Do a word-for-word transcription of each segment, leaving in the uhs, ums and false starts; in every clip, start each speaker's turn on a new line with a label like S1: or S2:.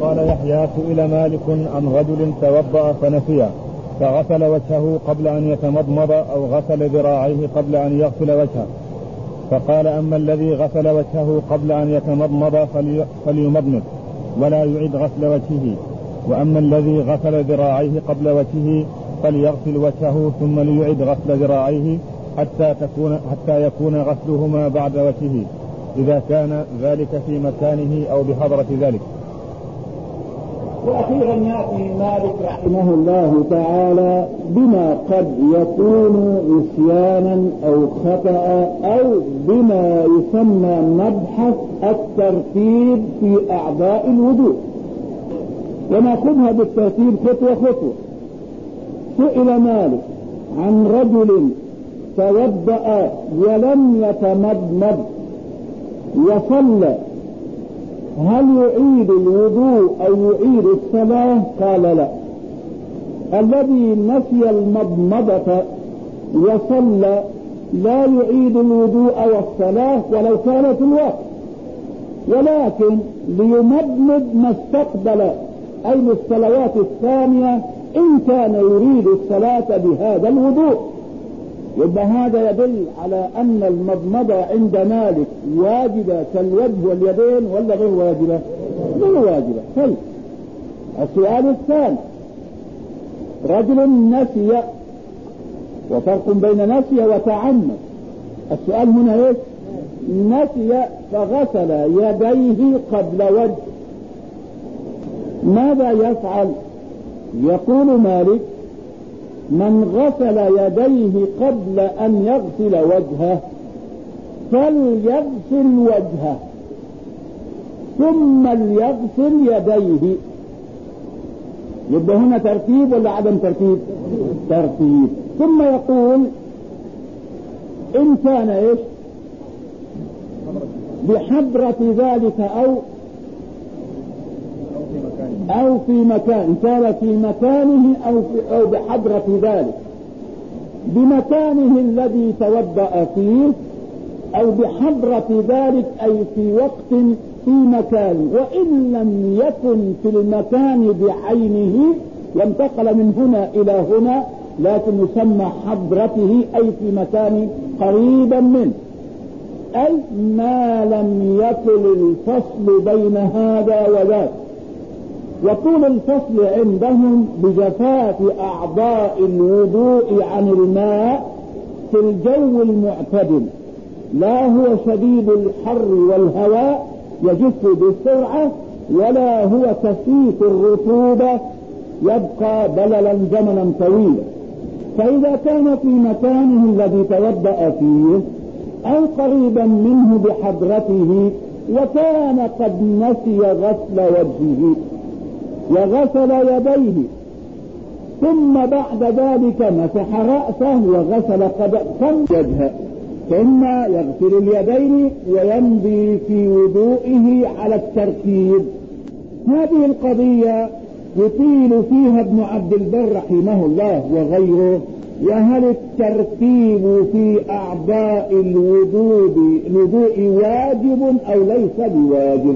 S1: قال يحيى: سئل مالك عن رجل توضأ فنسي فغسل وجهه قبل أن يتمضمض أو غسل ذراعيه قبل أن يغسل وجهه، فقال: أما الذي غسل وجهه قبل أن يتمضمض فليمضمض ولا يعيد غسل وجهه، وأما الذي غسل ذراعيه قبل وجهه فليغسل وجهه ثم ليعيد غسل ذراعيه حتى تكون حتى يكون غسلهما بعد وجهه، إذا كان ذلك في مكانه أو بحضرة ذلك.
S2: وأخيرا يأتي مالك رحمه الله تعالى بما قد يكون نسيانا أو خطأ أو بما يسمى مبحث الترتيب في أعضاء الوضوء، ونأخذها بالترتيب خطوة خطوة. سئل مالك عن رجل توضأ ولم يتمضمض وصلى هل يعيد الوضوء أو يعيد الصلاة؟ قال لا. الذي نسي المضمضة وصلى لا يعيد الوضوء والصلاة ولو كانت الوقت، ولكن ليمضمض ما استقبل أي الصلوات الثانية إن كان يريد الصلاة بهذا الوضوء. يبقى هذا يدل على أن المضمضة عند مالك واجبة كالوجه واليدين ولا غير واجبة؟ غير واجبة. طيب السؤال الثاني: رجل نسي، وفرق بين نسي وتعمد. السؤال هنا ايش؟ نسي فغسل يديه قبل وجه، ماذا يفعل؟ يقول مالك: من غسل يديه قبل أن يغسل وجهه فليغسل وجهه ثم ليغسل يديه. يبقى هنا ترتيب ولا عدم ترتيب؟ ترتيب. ثم يقول: إن كان إيش؟ بحضرة ذلك أو أو في مكان، كان في مكانه أو, في أو بحضرة ذلك، بمكانه الذي توضأ فيه أو بحضرة ذلك أي في وقت في مكان، وإن لم يكن في المكان بعينه وانتقل من هنا إلى هنا لكن يسمى حضرته أي في مكان قريبا منه، أي ما لم يكن الفصل بين هذا وذاك. وطول الفصل عندهم بجفاف أعضاء الوضوء عن الماء في الجو المعتدل، لا هو شديد الحر والهواء يجف بسرعة، ولا هو كثيف الرطوبة يبقى بللا زمنا طويلا. فإذا كان في مكانه الذي توضأ فيه أو قريبا منه بحضرته وكان قد نسي غسل وجهه وغسل يديه ثم بعد ذلك مسح رأسه وغسل قدم وجهه، ثم يغسل اليدين ويمضي في وضوئه على الترتيب. هذه القضية يطيل فيها ابن عبد البر رحمه الله وغيره، وهل الترتيب في أعضاء الوضوء الوضوء واجب أو ليس بواجب؟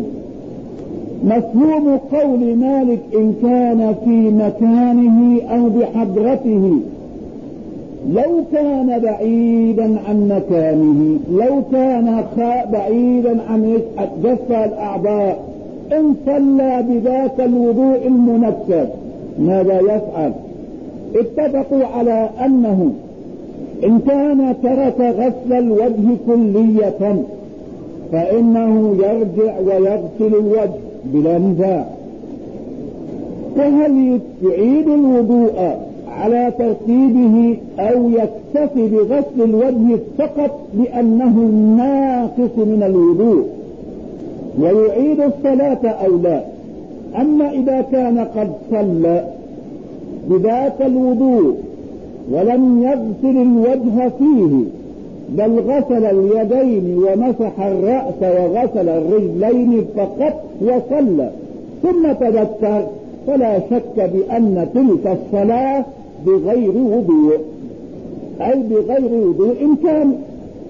S2: مفهوم قول مالك إن كان في مكانه أو بحضرته، لو كان بعيدا عن مكانه، لو كان بعيدا عن جف الأعضاء، إن صلى بذاك الوضوء المنكر ماذا يفعل؟ اتفقوا على أنه إن كان ترك غسل الوجه كلية فإنه يرجع ويغسل الوجه بلا نزاع. وهل يعيد الوضوء على ترتيبه أو يكتفي بغسل الوجه فقط لأنه ناقص من الوضوء ويعيد الصلاة أو لا؟ أما إذا كان قد صلى بذاك الوضوء ولم يغسل الوجه فيه بل غسل اليدين ومسح الرأس وغسل الرجلين فقط وصلى ثم تذكر، فلا شك بأن تلك الصلاة بغير وضوء، أي بغير وضوء كان.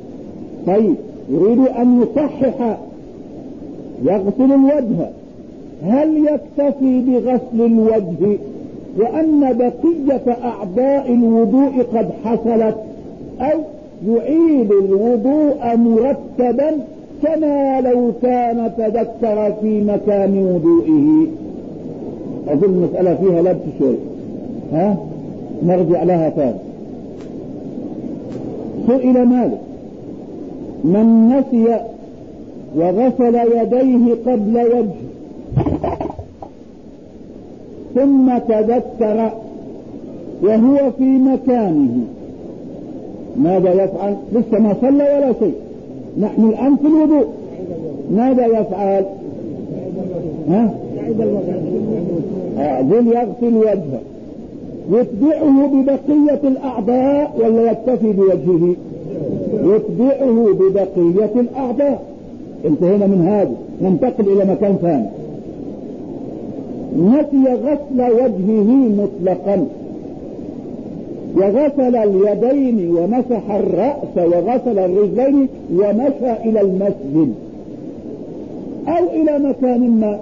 S2: طيب يريد أن يصحح، يغسل الوجه هل يكتفي بغسل الوجه وأن بقية أعضاء الوضوء قد حصلت، أو يعيد الوضوء مرتبا كما لو كان تذكر في مكان وضوئه؟ أظن المسألة فيها لبس شوي، ها نرجع لها ثاني. سئل مالك: من نسي وغسل يديه قبل وجهه ثم تذكر وهو في مكانه ماذا يفعل؟ لسه ما صلى ولا شيء، نحن الآن في الوضوء، ماذا يفعل؟ ها؟ يقول يغسل وجهه، يتبعه ببقية الأعضاء ولا يكتفي بوجهه؟ يتبعه ببقية الأعضاء. انتهينا من هذا، ننتقل إلى مكان ثاني. نسي غسل وجهه مطلقا وغسل اليدين ومسح الرأس وغسل الرجلين ومشى إلى المسجد أو إلى مكان ما،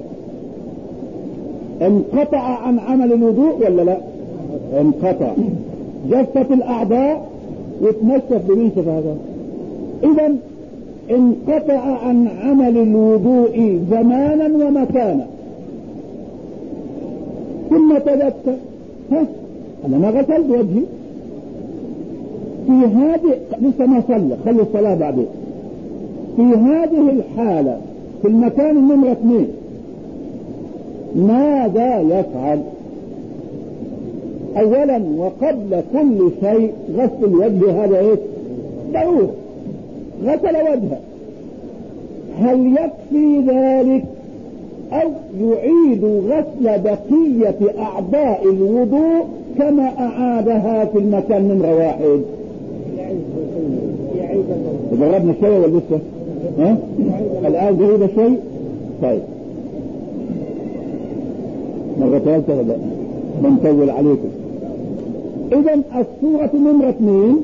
S2: انقطع عن عمل الوضوء ولا لا؟ انقطع. جفت الأعضاء وتنشف بمنشف هذا، إذن انقطع عن عمل الوضوء زمانا ومكانا، ثم تذكر: ها أنا ما غسلت وجهي. في هذه لسه ما صلى، خلي الصلاة بعدين. في هذه الحالة في المكان النمرة اثنين ماذا يفعل؟ أولا وقبل كل شيء غسل الوجه هذا ايه؟ ضروري. غسل وجهه، هل يكفي ذلك أو يعيد غسل بقية أعضاء الوضوء كما أعادها في المكان نمرة واحد؟ جربنا شيء ولا لسه؟ ها؟ الآن جريد شيء؟ طيب مرة ثالثة ولا بنطول عليكم. إذن الصورة نمرة اثنين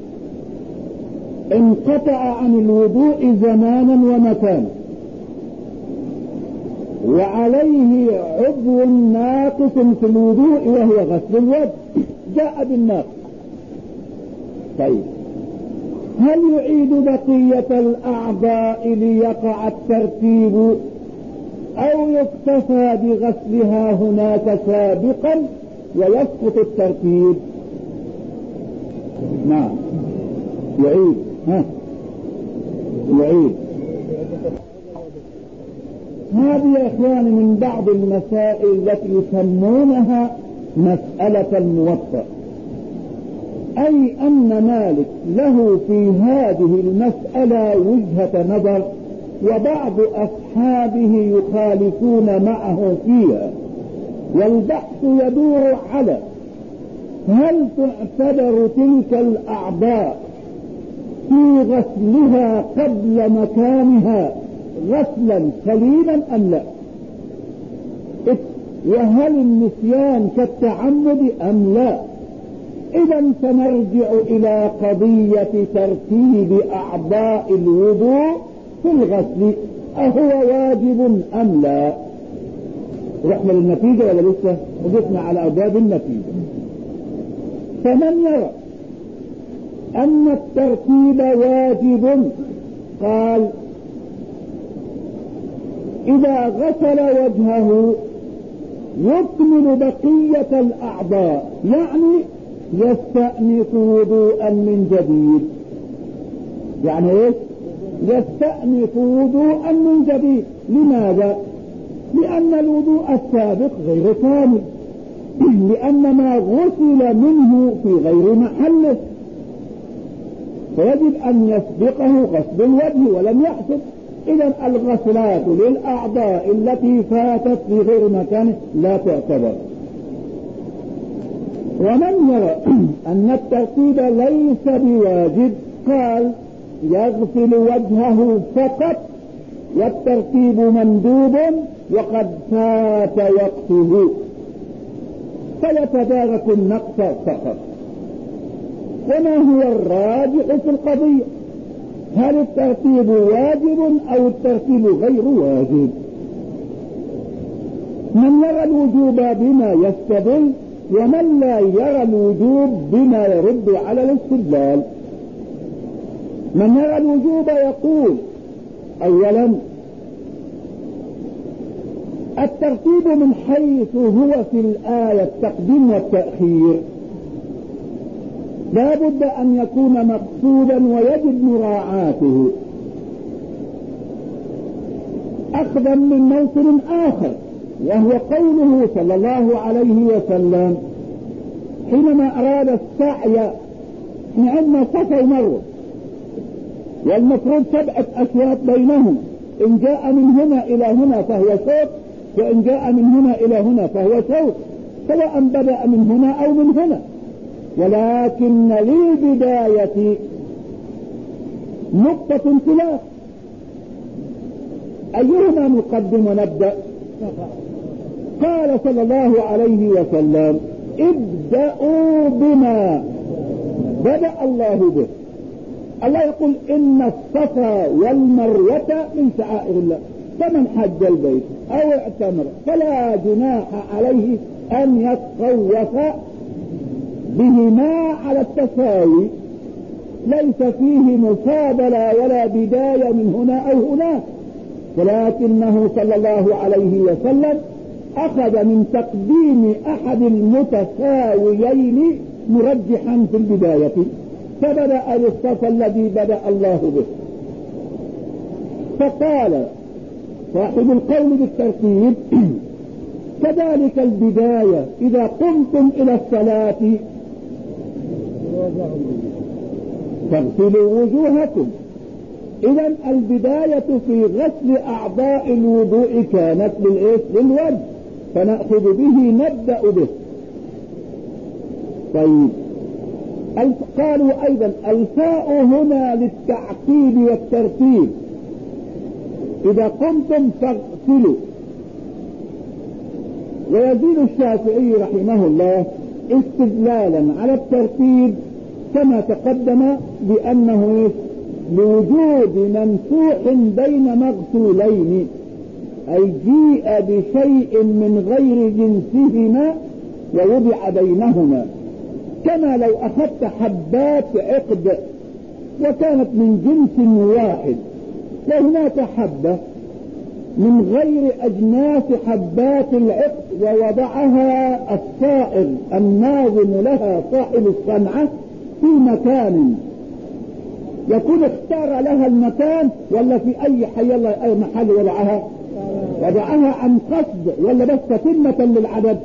S2: انقطع عن الوضوء زمانا ومكانا وعليه عضو ناقص في الوضوء وهو غسل الوجه، جاء بالناقص. طيب هل يعيد بقية الأعضاء ليقع الترتيب أو يكتفى بغسلها هناك سابقا ويسقط الترتيب؟ نعم يعيد. ها يعيد. هذه يا إخواني من بعض المسائل التي يسمونها مسألة الموطأ، أي أن مالك له في هذه المسألة وجهة نظر وبعض أصحابه يخالفون معه فيها، والبحث يدور على هل تعتبر تلك الأعضاء في غسلها قبل مكانها غسلا سليما أم لا، وهل النسيان كالتعمد أم لا. إذا سنرجع إلى قضية ترتيب أعضاء الوضوء في الغسل، أهو واجب أم لا؟ رحنا للنتيجة ولا لسه؟ وقفنا على أبواب النتيجة. فمن يرى أن الترتيب واجب قال: إذا غسل وجهه يكمل بقية الأعضاء، يعني يستأنف وضوءا من جديد. يعني ايش؟ يستأنف وضوءا من جديد. لماذا؟ لأن الوضوء السابق غير كامل، لأن ما غسل منه في غير محله، فيجب أن يسبقه غسل الوجه ولم يحصل. إذا الغسلات للأعضاء التي فاتت في غير مكانه لا تعتبر. ومن يرى أن الترتيب ليس بواجب قال: يغسل وجهه فقط والترتيب مندوب وقد فات وقته، فيتدارك النقص فقط. وما هو الراجح في القضية؟ هل الترتيب واجب أو الترتيب غير واجب؟ من يرى الوجوب بما يستدل، ومن لا يرى الوجوب بما يرد على الاستدلال. من يرى الوجوب يقول اولا الترتيب من حيث هو في الآية التقديم والتأخير لا بد أن يكون مقصودا ويجب مراعاته أخذا من موطن آخر، وهو قوله صلى الله عليه وسلم حينما أراد السعي من عندنا صفا ومروة والمفروض سبعة أشواط بينهم، إن جاء من هنا إلى هنا فهو شوط، وإن جاء من هنا إلى هنا فهو شوط، سواء بدأ من هنا أو من هنا. ولكن للبداية نقطة خلاف، أيهما نقدم ونبدأ؟ قال صلى الله عليه وسلم ابدأوا بما بدأ الله به. الله يقول إن الصفا والمروة من شعائر الله، فمن حج البيت أو اعتمر فلا جناح عليه أن يتطوف بهما على التساوي، ليس فيه مفاضلة ولا بداية من هنا أو هناك، ولكنه صلى الله عليه وسلم أخذ من تقديم أحد المتساويين مرجحا في البداية، فبدأ بالصفا الذي بدأ الله به. فقال صاحب القول بالترتيب كذلك البداية إذا قمتم إلى الصلاة فاغسلوا وجوهكم. إذن البداية في غسل أعضاء الوضوء كانت للوجه، فنأخذ به نبدأ به. طيب قالوا أيضا الفاء هنا للتعقيد والترتيب، إذا قمتم فاغسلوا. ويزيد الشافعي رحمه الله استدلالا على الترتيب كما تقدم بأنه لوجود منفوح بين مغسولين، أي جيء بشيء من غير جنسهما ووضع بينهما، كما لو أخذت حبات عقد وكانت من جنس واحد، وهناك حبة من غير أجناس حبات العقد ووضعها الصائغ الناظم لها صاحب الصنعة في مكان، يكون اختار لها المكان ولا في أي حي الله أي محل وضعها وضعها عن قصد ولا بس تتمة للعدد؟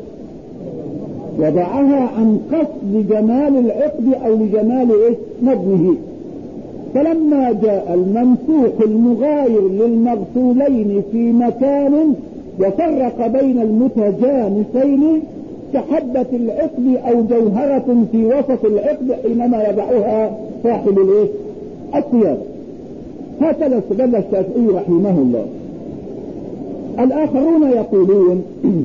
S2: وضعها عن قصد لجمال العقد أو لجمال إيه نظمه. فلما جاء الممسوح المغاير للمغسولين في مكان وفرق بين المتجانسين كحبة العقد أو جوهرة في وسط العقد حينما يضعها صاحب الايه الثياب، هكذا استدل الشافعي رحمه الله. الآخرون يقولون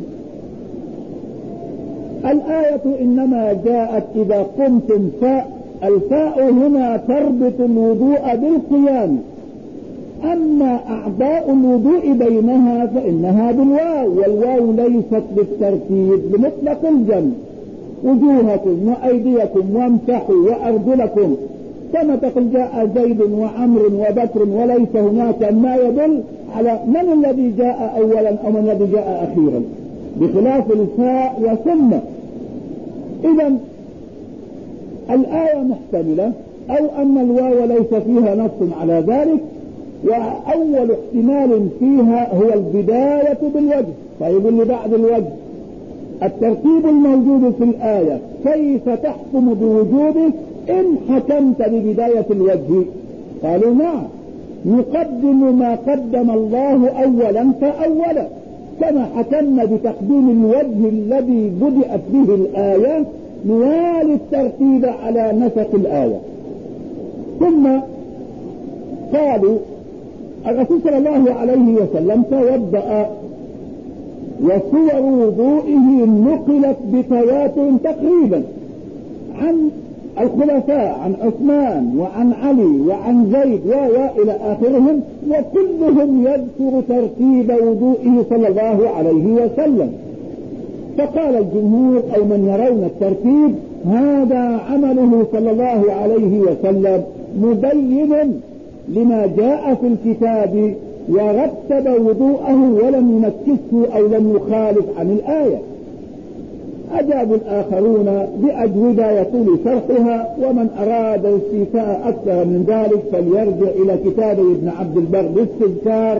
S2: الآية إنما جاءت إذا قمتم فاء، الفاء هنا تربط الوضوء بالقيام، أما أعضاء الوضوء بينها فإنها بالواو، والواو ليست بالترتيب بمطلق الجمع، وجوهكم وأيديكم وامسحوا وأرجلكم، كما تقول جاء زيد وعمر وبكر، وليس هناك ما يدل على من الذي جاء أولا أو من الذي جاء أخيرا، بخلاف الفاء وثم. إذا الآية محتملة، أو أن الواو ليس فيها نص على ذلك، وأول احتمال فيها هو البداية بالوجه. طيب اللي بعد الوجه الترتيب الموجود في الآية كيف تحكم بوجوده إن حكمت ببداية الوجه؟ قالوا نعم، نقدم ما قدم الله أولا فأولا، كما حكمنا بتقديم الوجه الذي بدأت به الآية نوالي الترتيب على نسق الآية. ثم قالوا الرسول صلى الله عليه وسلم توضأ وصور وضوئه نقلت بتواتر تقريبا عن الخلفاء عن عثمان وعن علي وعن زيد وإلى آخرهم، وكلهم يذكر ترتيب وضوئه صلى الله عليه وسلم. فقال الجمهور أو من يرون الترتيب هذا عمله صلى الله عليه وسلم مبين لما جاء في الكتاب، ورتب وضوءه ولم ينكسه أو لم يخالف عن الآية. أجاب الآخرون بأجوبة يطول شرحها، ومن أراد استيفاء أكثر من ذلك فليرجع إلى كتاب ابن عبد البر بالاستذكار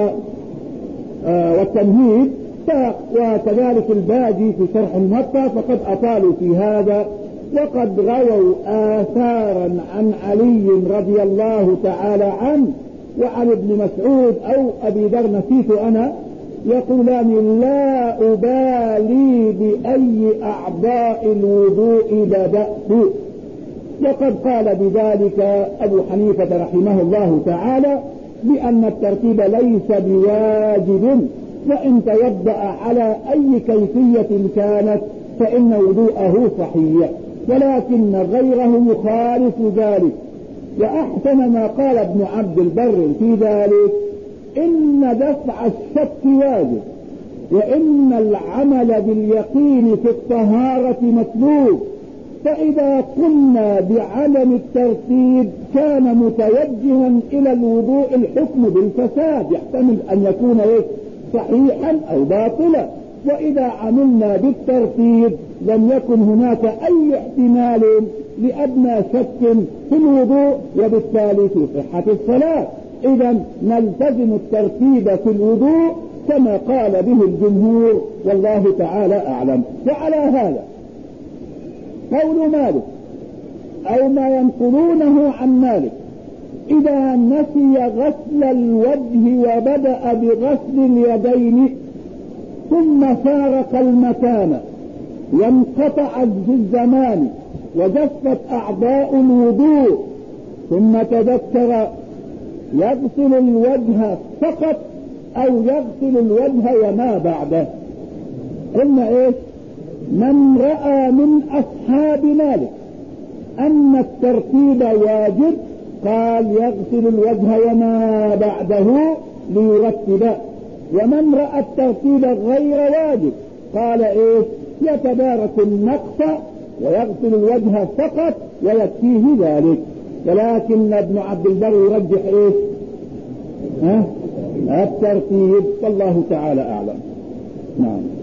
S2: والتمهيد، وكذلك الباجي في شرح الموطأ، فقد أطالوا في هذا. وقد رووا آثارا عن علي رضي الله تعالى عنه وعن ابن مسعود أو أبي ذر نسيت أنا، يقولان لا أبالي بأي أعضاء الوضوء بدأت. وقد قال بذلك أبو حنيفة رحمه الله تعالى بأن الترتيب ليس بواجب، وإن توضأ على أي كيفية كانت فإن وضوءه صحيح، ولكن غيره يخالف ذلك. وأحسن ما قال ابن عبد البر في ذلك إن دفع الشك واجب، وإن العمل باليقين في الطهارة مطلوب، فإذا قلنا بعدم الترتيب كان متوجها إلى الوضوء الحكم بالفساد، يحتمل أن يكون صحيحا أو باطلا، وإذا عملنا بالترتيب لم يكن هناك أي احتمال لأدنى شك في الوضوء، وبالتالي في صحة الصلاة. إذا نلتزم الترتيب في الوضوء كما قال به الجمهور، والله تعالى أعلم. وعلى هذا قول مالك أو ما ينقلونه عن مالك إذا نسي غسل الوجه وبدأ بغسل اليدين ثم فارق المكان وانقطع الزمان وجفت أعضاء الوضوء ثم تذكر يغسل الوجه فقط أو يغسل الوجه وما بعده. قلنا إيش؟ من رأى من أصحاب مالك أن الترتيب واجب قال يغسل الوجه وما بعده ليرتب، ومن رأى الترتيب غير واجب قال إيش؟ يتدارك النقص ويغسل الوجه فقط ويكفيه ذلك. ولكن ابن عبد البر يرجح إيش؟ ها؟ الترتيب، والله تعالى أعلم. نعم.